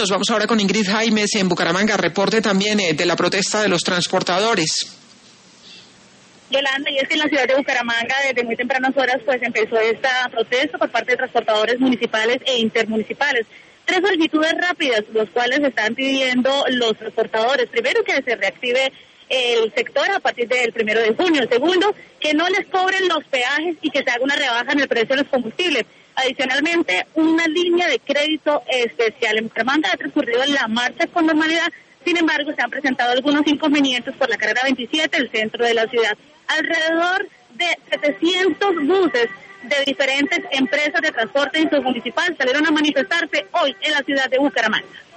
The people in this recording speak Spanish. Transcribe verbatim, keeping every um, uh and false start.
Nos vamos ahora con Ingrid Jaimes en Bucaramanga. Reporte también eh, de la protesta de los transportadores. Yolanda, y es que en la ciudad de Bucaramanga desde muy tempranas horas pues empezó esta protesta por parte de transportadores municipales e intermunicipales. Tres solicitudes rápidas, los cuales están pidiendo los transportadores. Primero, que se reactive el sector a partir del primero de junio. Segundo, que no les cobren los peajes y que se haga una rebaja en el precio de los combustibles. Adicionalmente, una línea de crédito especial. En Bucaramanga ha transcurrido la marcha con normalidad. Sin embargo, se han presentado algunos inconvenientes por la carrera veintisiete, el centro de la ciudad. Alrededor de setecientos buses de diferentes empresas de transporte intermunicipal salieron a manifestarse hoy en la ciudad de Bucaramanga.